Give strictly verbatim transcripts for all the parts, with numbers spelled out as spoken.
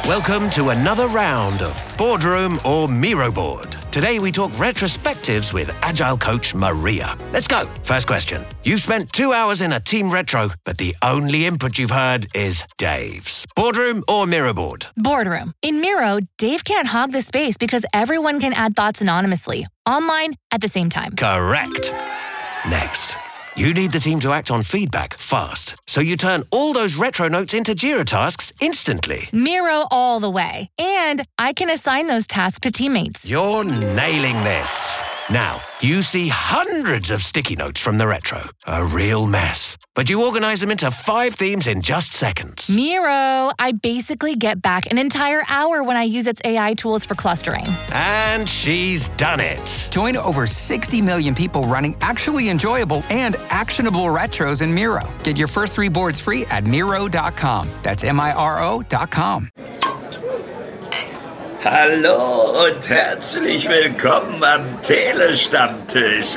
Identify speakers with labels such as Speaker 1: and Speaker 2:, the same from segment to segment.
Speaker 1: Welcome to another round of Boardroom or Miro Board. Today we talk retrospectives with Agile coach Maria. Let's go. First question. You've spent two hours in a team retro, but the only input you've heard is Dave's. Boardroom or Miro Board?
Speaker 2: Boardroom. In Miro, Dave can't hog the space because everyone can add thoughts anonymously, online, at the same time.
Speaker 1: Correct. Next. You need the team to act on feedback fast, so you turn all those retro notes into Jira tasks instantly.
Speaker 2: Miro all the way. And I can assign those tasks to teammates.
Speaker 1: You're nailing this. Now, you see hundreds of sticky notes from the retro. A real mess. But you organize them into five themes in just seconds.
Speaker 2: Miro, I basically get back an entire hour when I use its A I tools for clustering.
Speaker 1: And she's done it.
Speaker 3: Join over sixty million people running actually enjoyable and actionable retros in Miro. Get your first three boards free at Miro dot com. That's M I R O dot com.
Speaker 4: Hallo und herzlich willkommen am Telestammtisch.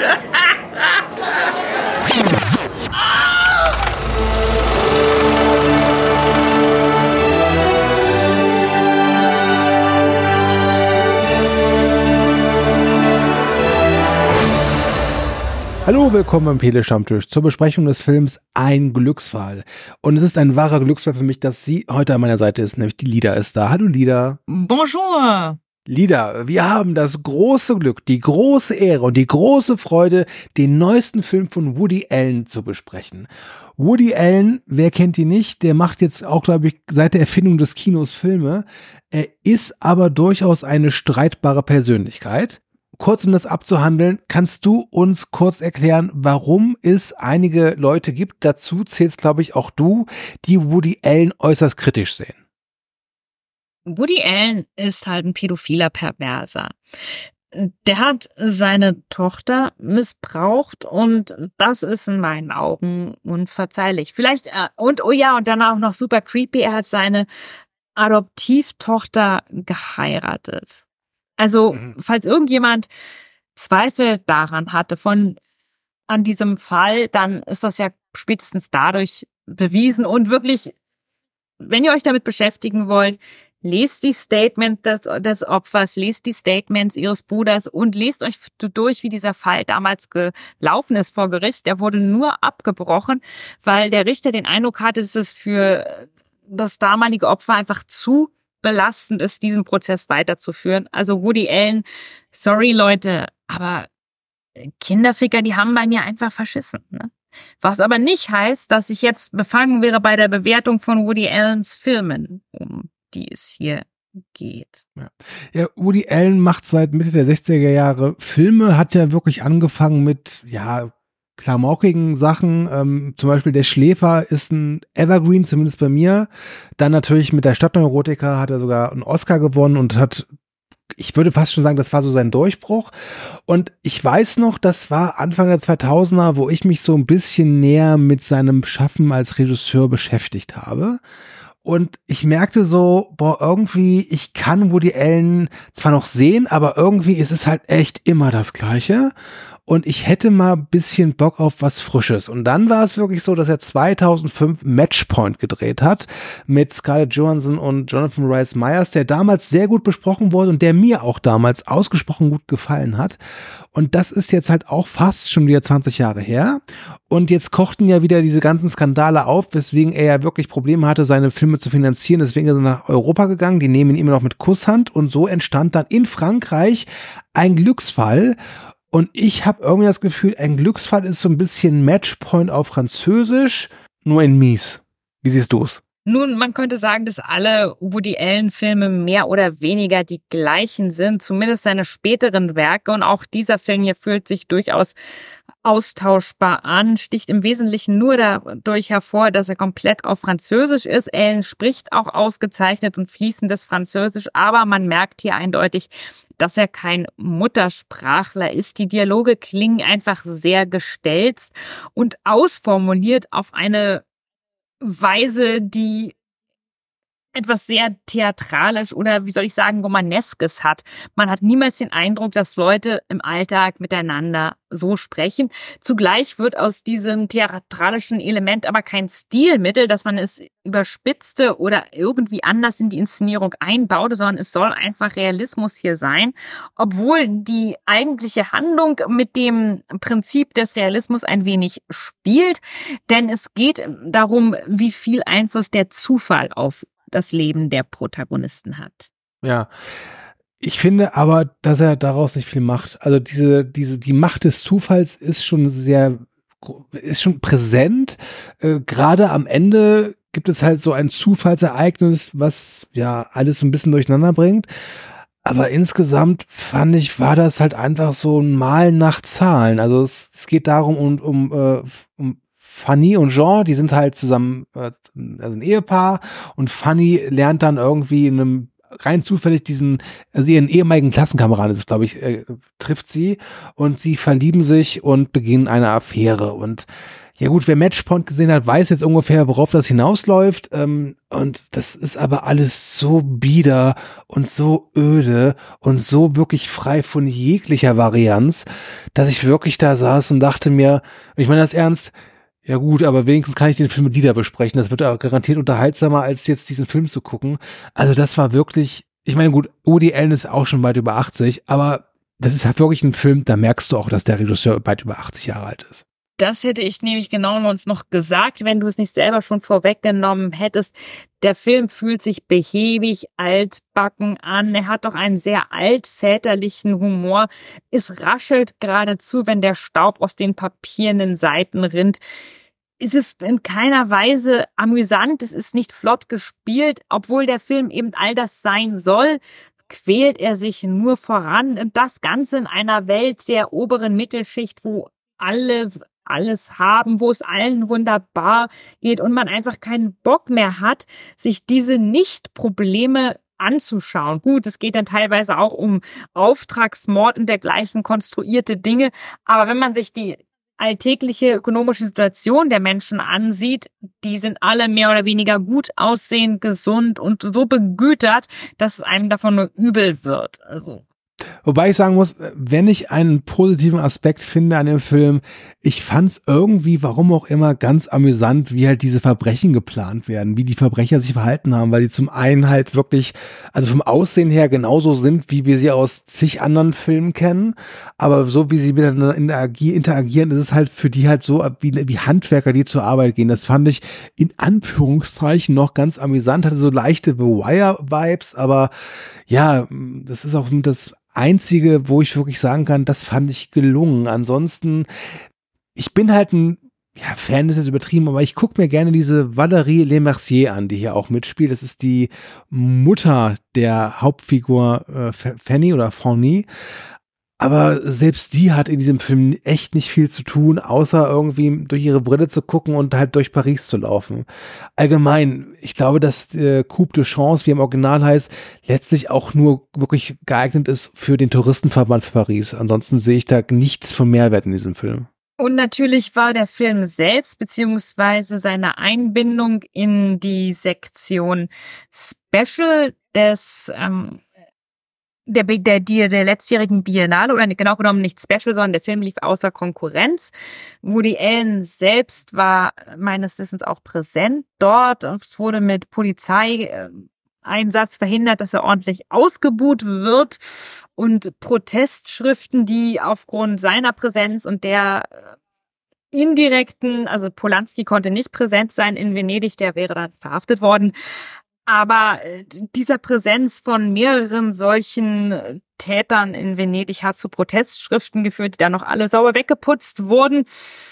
Speaker 5: Hallo, willkommen am Telestammtisch zur Besprechung des Films Ein Glücksfall. Und es ist ein wahrer Glücksfall für mich, dass sie heute an meiner Seite ist, nämlich die Lida ist da. Hallo Lida.
Speaker 6: Bonjour.
Speaker 5: Lida, wir haben das große Glück, die große Ehre und die große Freude, den neuesten Film von Woody Allen zu besprechen. Woody Allen, wer kennt ihn nicht, der macht jetzt auch, glaube ich, seit der Erfindung des Kinos Filme. Er ist aber durchaus eine streitbare Persönlichkeit. Kurz um das abzuhandeln, kannst du uns kurz erklären, warum es einige Leute gibt, dazu zählst, glaube ich, auch du, die Woody Allen äußerst kritisch sehen?
Speaker 6: Woody Allen ist halt ein pädophiler Perverser. Der hat seine Tochter missbraucht und das ist in meinen Augen unverzeihlich. Vielleicht, äh, und oh ja, und dann auch noch super creepy, er hat seine Adoptivtochter geheiratet. Also, mhm. falls irgendjemand Zweifel daran hatte von an diesem Fall, dann ist das ja spätestens dadurch bewiesen und wirklich, wenn ihr euch damit beschäftigen wollt, lest die Statement des, des Opfers, lest die Statements ihres Bruders und lest euch durch, wie dieser Fall damals gelaufen ist vor Gericht. Der wurde nur abgebrochen, weil der Richter den Eindruck hatte, dass es für das damalige Opfer einfach zu belastend ist, diesen Prozess weiterzuführen. Also Woody Allen, sorry Leute, aber Kinderficker, die haben bei mir einfach verschissen. Ne? Was aber nicht heißt, dass ich jetzt befangen wäre bei der Bewertung von Woody Allens Filmen, um die es hier geht.
Speaker 5: Ja. ja, Woody Allen macht seit Mitte der sechziger Jahre Filme, hat ja wirklich angefangen mit, ja, klamaukigen Sachen, ähm, zum Beispiel Der Schläfer ist ein Evergreen, zumindest bei mir. Dann natürlich mit der Stadtneurotika hat er sogar einen Oscar gewonnen und hat, ich würde fast schon sagen, das war so sein Durchbruch. Und ich weiß noch, das war Anfang der zweitausender, wo ich mich so ein bisschen näher mit seinem Schaffen als Regisseur beschäftigt habe. Und ich merkte so, boah, irgendwie, ich kann Woody Allen zwar noch sehen, aber irgendwie ist es halt echt immer das Gleiche. Und ich hätte mal ein bisschen Bock auf was Frisches. Und dann war es wirklich so, dass er zweitausendfünf Matchpoint gedreht hat mit Scarlett Johansson und Jonathan Rhys Meyers, der damals sehr gut besprochen wurde und der mir auch damals ausgesprochen gut gefallen hat. Und das ist jetzt halt auch fast schon wieder zwanzig Jahre her. Und jetzt kochten ja wieder diese ganzen Skandale auf, weswegen er ja wirklich Probleme hatte, seine Filme zu finanzieren. Deswegen ist er nach Europa gegangen. Die nehmen ihn immer noch mit Kusshand. Und so entstand dann in Frankreich Ein Glücksfall. Und ich habe irgendwie das Gefühl, Ein Glücksfall ist so ein bisschen Matchpoint auf Französisch, nur in mies. Wie siehst du es?
Speaker 6: Nun, man könnte sagen, dass alle Woody Allen-Filme mehr oder weniger die gleichen sind, zumindest seine späteren Werke. Und auch dieser Film hier fühlt sich durchaus austauschbar an, sticht im Wesentlichen nur dadurch hervor, dass er komplett auf Französisch ist. Allen spricht auch ausgezeichnet und fließendes Französisch, aber man merkt hier eindeutig, dass er kein Muttersprachler ist. Die Dialoge klingen einfach sehr gestelzt und ausformuliert auf eine Weise, die etwas sehr theatralisch oder wie soll ich sagen, Romaneskes hat. Man hat niemals den Eindruck, dass Leute im Alltag miteinander so sprechen. Zugleich wird aus diesem theatralischen Element aber kein Stilmittel, dass man es überspitzte oder irgendwie anders in die Inszenierung einbaute, sondern es soll einfach Realismus hier sein, obwohl die eigentliche Handlung mit dem Prinzip des Realismus ein wenig spielt, denn es geht darum, wie viel Einfluss der Zufall auf das Leben der Protagonisten hat.
Speaker 5: Ja, ich finde aber, dass er daraus nicht viel macht. Also diese, diese, die Macht des Zufalls ist schon sehr, ist schon präsent. Äh, gerade am Ende gibt es halt so ein Zufallsereignis, was ja alles so ein bisschen durcheinander bringt. Aber insgesamt fand ich, war das halt einfach so ein Malen nach Zahlen. Also es, es geht darum, um, um, äh, um Fanny und Jean, die sind halt zusammen, äh, also ein Ehepaar, und Fanny lernt dann irgendwie in einem rein zufällig diesen, also ihren ehemaligen Klassenkameraden, das ist, glaube ich, äh, trifft sie, und sie verlieben sich und beginnen eine Affäre. Und ja gut, wer Matchpoint gesehen hat, weiß jetzt ungefähr, worauf das hinausläuft. Ähm, und das ist aber alles so bieder und so öde und so wirklich frei von jeglicher Varianz, dass ich wirklich da saß und dachte mir, ich meine das ernst, ja gut, aber wenigstens kann ich den Film mit Lieder besprechen. Das wird auch garantiert unterhaltsamer, als jetzt diesen Film zu gucken. Also das war wirklich, ich meine gut, Woody Allen ist auch schon weit über achtzig, aber das ist halt wirklich ein Film, da merkst du auch, dass der Regisseur weit über achtzig Jahre alt ist.
Speaker 6: Das hätte ich nämlich genau noch gesagt, wenn du es nicht selber schon vorweggenommen hättest. Der Film fühlt sich behäbig, altbacken an. Er hat doch einen sehr altväterlichen Humor. Es raschelt geradezu, wenn der Staub aus den papierenden Seiten rinnt. Es ist in keiner Weise amüsant, es ist nicht flott gespielt, obwohl der Film eben all das sein soll. Quält er sich nur voran, und das Ganze in einer Welt der oberen Mittelschicht, wo alle alles haben, wo es allen wunderbar geht und man einfach keinen Bock mehr hat, sich diese Nicht-Probleme anzuschauen. Gut, es geht dann teilweise auch um Auftragsmord und dergleichen konstruierte Dinge, aber wenn man sich die alltägliche ökonomische Situation der Menschen ansieht, die sind alle mehr oder weniger gut aussehend, gesund und so begütert, dass es einem davon nur übel wird. Also
Speaker 5: Wobei ich sagen muss, wenn ich einen positiven Aspekt finde an dem Film, ich fand es irgendwie, warum auch immer, ganz amüsant, wie halt diese Verbrechen geplant werden, wie die Verbrecher sich verhalten haben, weil sie zum einen halt wirklich, also vom Aussehen her genauso sind, wie wir sie aus zig anderen Filmen kennen, aber so wie sie miteinander interagieren, ist es halt für die halt so, wie, wie Handwerker, die zur Arbeit gehen. Das fand ich in Anführungszeichen noch ganz amüsant, hatte so leichte The Wire-Vibes, aber ja, das ist auch das Einzige, wo ich wirklich sagen kann, das fand ich gelungen. Ansonsten, ich bin halt ein, ja, Fan ist jetzt übertrieben, aber ich gucke mir gerne diese Valérie Lemercier an, die hier auch mitspielt. Das ist die Mutter der Hauptfigur äh, Fanny oder Fanny. Aber selbst die hat in diesem Film echt nicht viel zu tun, außer irgendwie durch ihre Brille zu gucken und halt durch Paris zu laufen. Allgemein, ich glaube, dass äh, Coupe de Chance, wie im Original heißt, letztlich auch nur wirklich geeignet ist für den Touristenverband für Paris. Ansonsten sehe ich da nichts von Mehrwert in diesem Film.
Speaker 6: Und natürlich war der Film selbst, beziehungsweise seine Einbindung in die Sektion Special des ähm, Der, der, der, der letztjährigen Biennale, oder genau genommen nicht Special, sondern der Film lief außer Konkurrenz. Woody Allen selbst war meines Wissens auch präsent dort. Es wurde mit Polizeieinsatz verhindert, dass er ordentlich ausgebuht wird, und Protestschriften, die aufgrund seiner Präsenz und der indirekten, also Polanski konnte nicht präsent sein in Venedig, der wäre dann verhaftet worden. Aber dieser Präsenz von mehreren solchen Tätern in Venedig hat zu Protestschriften geführt, die dann noch alle sauber weggeputzt wurden.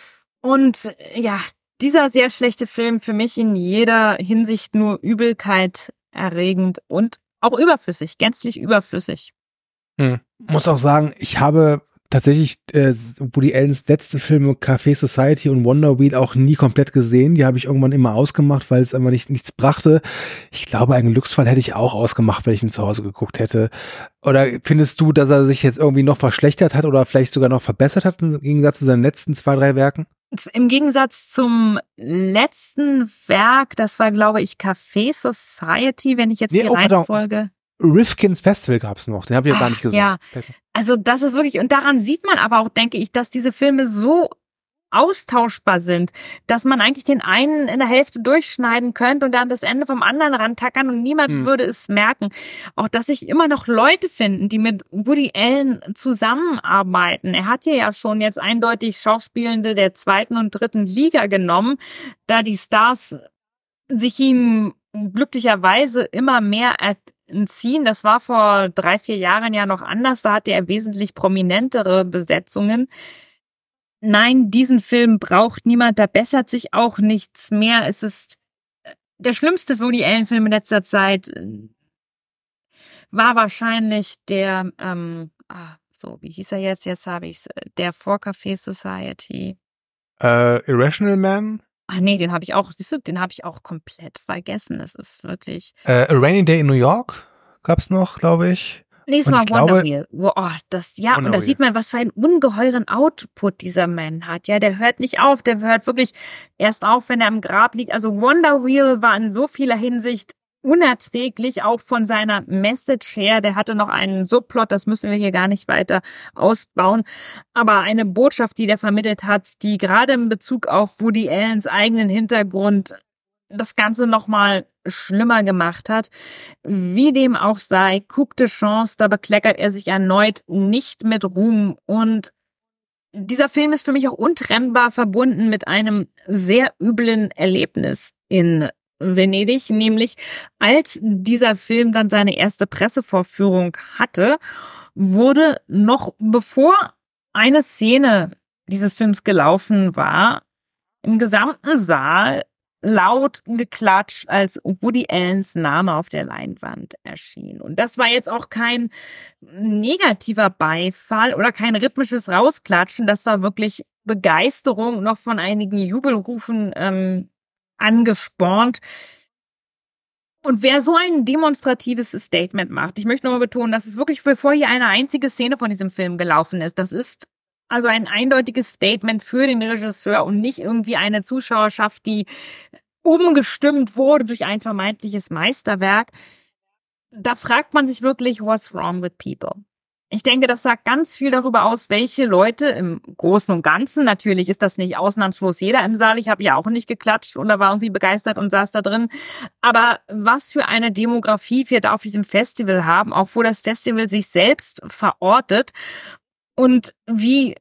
Speaker 6: Und ja, dieser sehr schlechte Film, für mich in jeder Hinsicht nur Übelkeit erregend und auch überflüssig, gänzlich überflüssig.
Speaker 5: Hm. Muss auch sagen, ich habe tatsächlich äh, Woody Allens letzte Filme Café Society und Wonder Wheel auch nie komplett gesehen. Die habe ich irgendwann immer ausgemacht, weil es einfach nicht, nichts brachte. Ich glaube, einen Glücksfall hätte ich auch ausgemacht, wenn ich ihn zu Hause geguckt hätte. Oder findest du, dass er sich jetzt irgendwie noch verschlechtert hat oder vielleicht sogar noch verbessert hat im Gegensatz zu seinen letzten zwei, drei Werken?
Speaker 6: Im Gegensatz zum letzten Werk, das war, glaube ich, Café Society, wenn ich jetzt
Speaker 5: nee,
Speaker 6: die
Speaker 5: oh,
Speaker 6: Reihenfolge...
Speaker 5: Rifkin's Festival gab's noch, den habe ich ja gar nicht gesehen.
Speaker 6: Ja, also das ist wirklich, und daran sieht man aber auch, denke ich, dass diese Filme so austauschbar sind, dass man eigentlich den einen in der Hälfte durchschneiden könnte und dann das Ende vom anderen rantackern und niemand hm. würde es merken. Auch, dass sich immer noch Leute finden, die mit Woody Allen zusammenarbeiten. Er hat ja schon jetzt eindeutig Schauspielende der zweiten und dritten Liga genommen, da die Stars sich ihm glücklicherweise immer mehr entziehen. Das war vor drei, vier Jahren ja noch anders. Da hatte er wesentlich prominentere Besetzungen. Nein, diesen Film braucht niemand. Da bessert sich auch nichts mehr. Es ist der schlimmste Woody Allen-Film in letzter Zeit. War wahrscheinlich der, ähm, ah, so, wie hieß er jetzt? Jetzt habe ich's. Der For Café Society.
Speaker 5: Äh, Irrational Man?
Speaker 6: Ach nee, den habe ich auch, siehst du, den habe ich auch komplett vergessen. Das ist wirklich...
Speaker 5: Äh, A Rainy Day in New York gab's noch, glaube ich.
Speaker 6: Nee, es war Wonder Wheel. Oh, das, ja, Wonder und da Wheel. Sieht man, was für einen ungeheuren Output dieser Mann hat. Ja, der hört nicht auf, der hört wirklich erst auf, wenn er im Grab liegt. Also Wonder Wheel war in so vieler Hinsicht unerträglich, auch von seiner Message her. Der hatte noch einen Subplot, das müssen wir hier gar nicht weiter ausbauen. Aber eine Botschaft, die der vermittelt hat, die gerade in Bezug auf Woody Allens eigenen Hintergrund das Ganze nochmal schlimmer gemacht hat. Wie dem auch sei, Coup de Chance, da bekleckert er sich erneut nicht mit Ruhm. Und dieser Film ist für mich auch untrennbar verbunden mit einem sehr üblen Erlebnis in Venedig, nämlich als dieser Film dann seine erste Pressevorführung hatte, wurde noch bevor eine Szene dieses Films gelaufen war, im gesamten Saal laut geklatscht, als Woody Allens Name auf der Leinwand erschien. Und das war jetzt auch kein negativer Beifall oder kein rhythmisches Rausklatschen, das war wirklich Begeisterung, noch von einigen Jubelrufen ähm, angespornt. Und wer so ein demonstratives Statement macht, ich möchte nochmal betonen, dass es wirklich bevor hier eine einzige Szene von diesem Film gelaufen ist, das ist also ein eindeutiges Statement für den Regisseur und nicht irgendwie eine Zuschauerschaft, die umgestimmt wurde durch ein vermeintliches Meisterwerk. Da fragt man sich wirklich, what's wrong with people? Ich denke, das sagt ganz viel darüber aus, welche Leute im Großen und Ganzen, natürlich ist das nicht ausnahmslos jeder im Saal, ich habe ja auch nicht geklatscht oder war irgendwie begeistert und saß da drin, aber was für eine Demografie wir da auf diesem Festival haben, auch wo das Festival sich selbst verortet und wie,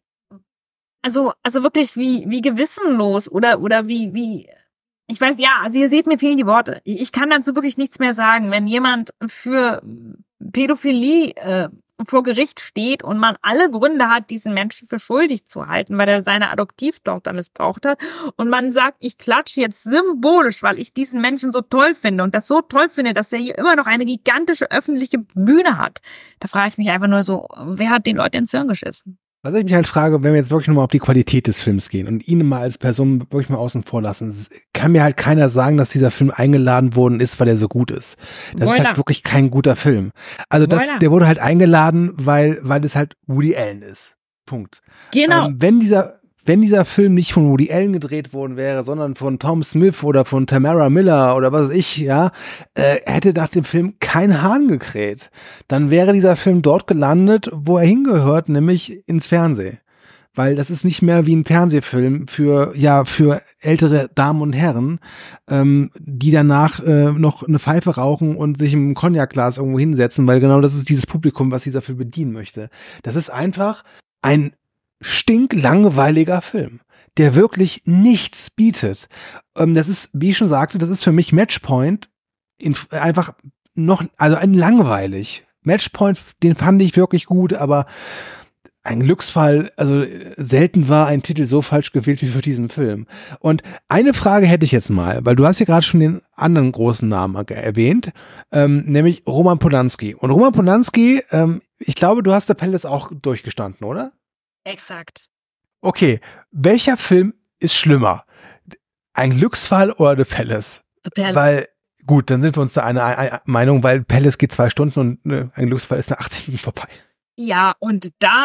Speaker 6: also also wirklich wie wie gewissenlos oder oder wie wie ich weiß, ja, also ihr seht, mir fehlen die Worte. Ich kann dazu wirklich nichts mehr sagen, wenn jemand für Pädophilie äh, vor Gericht steht und man alle Gründe hat, diesen Menschen für schuldig zu halten, weil er seine Adoptivtochter missbraucht hat und man sagt, ich klatsche jetzt symbolisch, weil ich diesen Menschen so toll finde und das so toll finde, dass er hier immer noch eine gigantische öffentliche Bühne hat. Da frage ich mich einfach nur so, wer hat den Leuten ins Hirn geschissen?
Speaker 5: Was ich mich halt frage, wenn wir jetzt wirklich nochmal auf die Qualität des Films gehen und ihn mal als Person wirklich mal außen vor lassen, kann mir halt keiner sagen, dass dieser Film eingeladen worden ist, weil er so gut ist. Das Woida. Ist halt wirklich kein guter Film. Also das, der wurde halt eingeladen, weil, weil es halt Woody Allen ist. Punkt.
Speaker 6: Genau.
Speaker 5: Ähm, wenn dieser, wenn dieser Film nicht von Woody Allen gedreht worden wäre, sondern von Tom Smith oder von Tamara Miller oder was weiß ich, ja, äh, hätte nach dem Film kein Hahn gekräht. Dann wäre dieser Film dort gelandet, wo er hingehört, nämlich ins Fernsehen. Weil das ist nicht mehr wie ein Fernsehfilm für, ja, für ältere Damen und Herren, ähm, die danach äh, noch eine Pfeife rauchen und sich im Cognac-Glas irgendwo hinsetzen, weil genau das ist dieses Publikum, was dieser Film bedienen möchte. Das ist einfach ein stinklangweiliger Film, der wirklich nichts bietet. Ähm, das ist, wie ich schon sagte, das ist für mich Matchpoint in, einfach noch, also ein langweilig. Matchpoint, den fand ich wirklich gut, aber ein Glücksfall, also selten war ein Titel so falsch gewählt wie für diesen Film. Und eine Frage hätte ich jetzt mal, weil du hast ja gerade schon den anderen großen Namen erwähnt, ähm, nämlich Roman Polanski. Und Roman Polanski, ähm, ich glaube, du hast The Palace auch durchgestanden, oder?
Speaker 6: Exakt.
Speaker 5: Okay, welcher Film ist schlimmer? Ein Glücksfall oder The Palace?
Speaker 6: The Palace. Weil,
Speaker 5: gut, dann sind wir uns da einer eine Meinung, weil Palace geht zwei Stunden und ne, ein Glücksfall ist nach achtzig Minuten vorbei.
Speaker 6: Ja, und da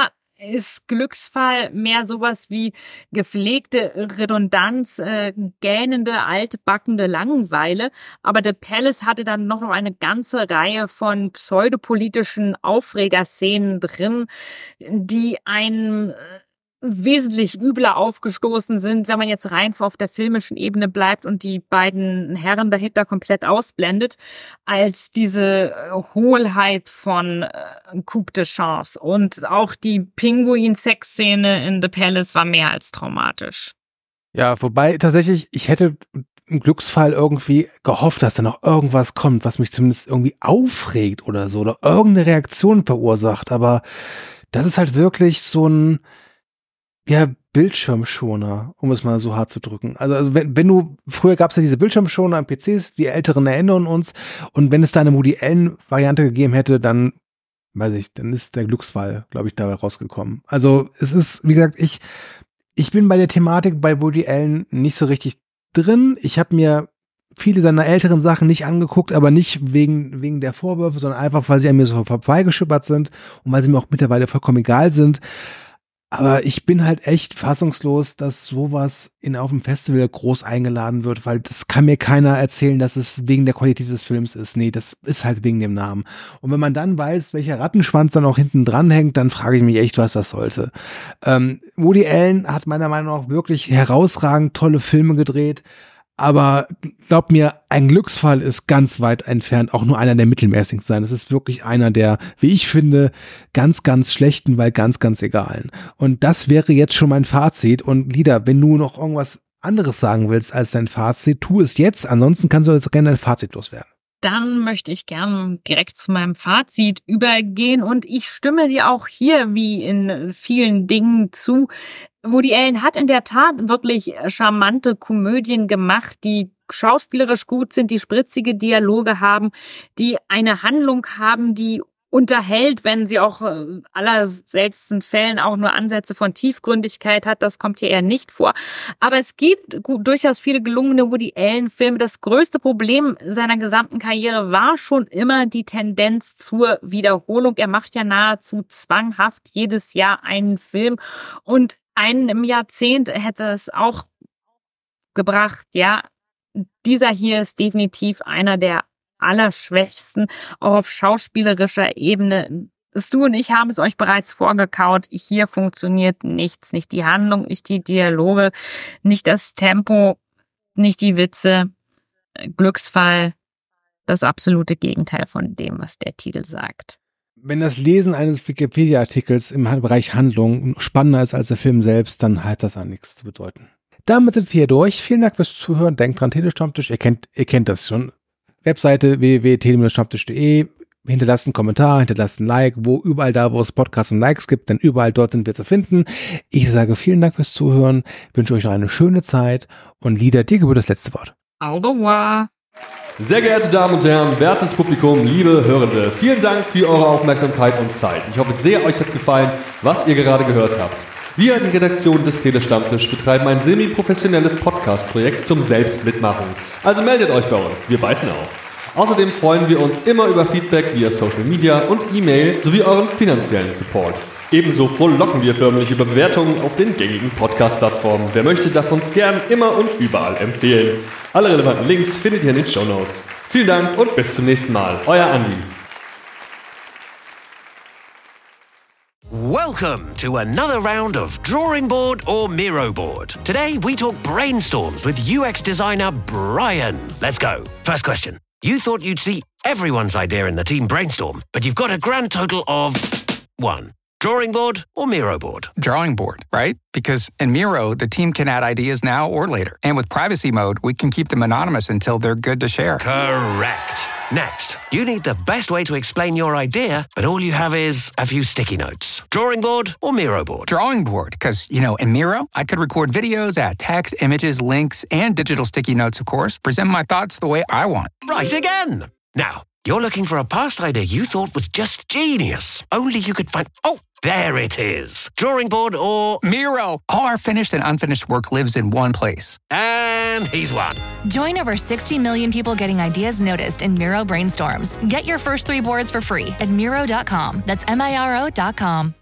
Speaker 6: ist Glücksfall mehr sowas wie gepflegte Redundanz, äh, gähnende, altbackende Langeweile. Aber The Palace hatte dann noch eine ganze Reihe von pseudopolitischen Aufregerszenen drin, die einem wesentlich übler aufgestoßen sind, wenn man jetzt rein auf der filmischen Ebene bleibt und die beiden Herren dahinter komplett ausblendet, als diese Hohlheit von äh, Coup de Chance. Und auch die Pinguin-Sex-Szene in The Palace war mehr als traumatisch.
Speaker 5: Ja, wobei tatsächlich, ich hätte im Glücksfall irgendwie gehofft, dass da noch irgendwas kommt, was mich zumindest irgendwie aufregt oder so, oder irgendeine Reaktion verursacht, aber das ist halt wirklich so ein ja, Bildschirmschoner, um es mal so hart zu drücken. Also, also wenn, wenn du, früher gab es ja diese Bildschirmschoner an P Cs, die Älteren erinnern uns, und wenn es da eine Woody Allen-Variante gegeben hätte, dann, weiß ich, dann ist der Glücksfall, glaube ich, dabei rausgekommen. Also es ist, wie gesagt, ich, ich bin bei der Thematik bei Woody Allen nicht so richtig drin. Ich habe mir viele seiner älteren Sachen nicht angeguckt, aber nicht wegen, wegen der Vorwürfe, sondern einfach, weil sie an mir so vorbeigeschippert sind und weil sie mir auch mittlerweile vollkommen egal sind. Aber ich bin halt echt fassungslos, dass sowas in auf dem Festival groß eingeladen wird, weil das kann mir keiner erzählen, dass es wegen der Qualität des Films ist. Nee, das ist halt wegen dem Namen. Und wenn man dann weiß, welcher Rattenschwanz dann auch hinten dran hängt, dann frage ich mich echt, was das sollte. Ähm, Woody Allen hat meiner Meinung nach wirklich herausragend tolle Filme gedreht. Aber glaub mir, ein Glücksfall ist ganz weit entfernt, auch nur einer der mittelmäßigen sein. Es ist wirklich einer der, wie ich finde, ganz, ganz schlechten, weil ganz, ganz egalen. Und das wäre jetzt schon mein Fazit. Und Lida, wenn du noch irgendwas anderes sagen willst als dein Fazit, tu es jetzt. Ansonsten kannst du jetzt gerne dein Fazit loswerden.
Speaker 6: Dann möchte ich gerne direkt zu meinem Fazit übergehen und ich stimme dir auch hier wie in vielen Dingen zu. Woody Allen hat in der Tat wirklich charmante Komödien gemacht, die schauspielerisch gut sind, die spritzige Dialoge haben, die eine Handlung haben, die unterhält, wenn sie auch äh, aller seltensten Fällen auch nur Ansätze von Tiefgründigkeit hat. Das kommt hier eher nicht vor. Aber es gibt gut, durchaus viele gelungene Woody Allen-Filme. Das größte Problem seiner gesamten Karriere war schon immer die Tendenz zur Wiederholung. Er macht ja nahezu zwanghaft jedes Jahr einen Film und einen im Jahrzehnt hätte es auch gebracht. Ja, dieser hier ist definitiv einer der allerschwächsten, auch auf schauspielerischer Ebene. Stu und ich haben es euch bereits vorgekaut. Hier funktioniert nichts. Nicht die Handlung, nicht die Dialoge, nicht das Tempo, nicht die Witze. Glücksfall, das absolute Gegenteil von dem, was der Titel sagt.
Speaker 5: Wenn das Lesen eines Wikipedia-Artikels im Bereich Handlung spannender ist als der Film selbst, dann hat das an nichts zu bedeuten. Damit sind wir hier durch. Vielen Dank fürs Zuhören. Denkt dran, Telestammtisch, ihr kennt, ihr kennt das schon. Webseite w w w punkt tele stammtisch punkt de. Hinterlasst einen Kommentar, hinterlasst ein Like, wo überall da, wo es Podcasts und Likes gibt, denn überall dort sind wir zu finden. Ich sage vielen Dank fürs Zuhören, wünsche euch noch eine schöne Zeit und Lida, dir gebührt das letzte Wort.
Speaker 6: Au revoir.
Speaker 7: Sehr geehrte Damen und Herren, wertes Publikum, liebe Hörende, vielen Dank für eure Aufmerksamkeit und Zeit. Ich hoffe sehr, euch hat gefallen, was ihr gerade gehört habt. Wir, die Redaktion des Telestammtisch, betreiben ein semi-professionelles Podcast-Projekt zum Selbstmitmachen. Also meldet euch bei uns, wir beißen auf. Außerdem freuen wir uns immer über Feedback via Social Media und E-Mail sowie euren finanziellen Support. Ebenso frohlocken wir förmlich über Bewertungen auf den gängigen Podcast-Plattformen. Wer möchte, darf uns gern immer und überall empfehlen. Alle relevanten Links findet ihr in den Shownotes. Vielen Dank und bis zum nächsten Mal. Euer Andi.
Speaker 1: Welcome to another round of Drawing Board or Miro Board. Today we talk brainstorms with U X designer Brian. Let's go. First question. You thought you'd see everyone's idea in the team brainstorm, but you've got a grand total of one. Drawing board or Miro board?
Speaker 3: Drawing board, right? Because in Miro, the team can add ideas now or later. And with privacy mode, we can keep them anonymous until they're good to share.
Speaker 1: Correct. Next, you need the best way to explain your idea, but all you have is a few sticky notes. Drawing board or Miro board?
Speaker 3: Drawing board, because, you know, in Miro, I could record videos, add text, images, links, and digital sticky notes, of course, present my thoughts the way I want.
Speaker 1: Right again. Now, you're looking for a past idea you thought was just genius. Only you could find... Oh, there it is. Drawing board or...
Speaker 3: Miro! All our finished and unfinished work lives in one place.
Speaker 1: And he's won.
Speaker 2: Join over sixty million people getting ideas noticed in Miro Brainstorms. Get your first three boards for free at Miro dot com. That's M I R O dot com.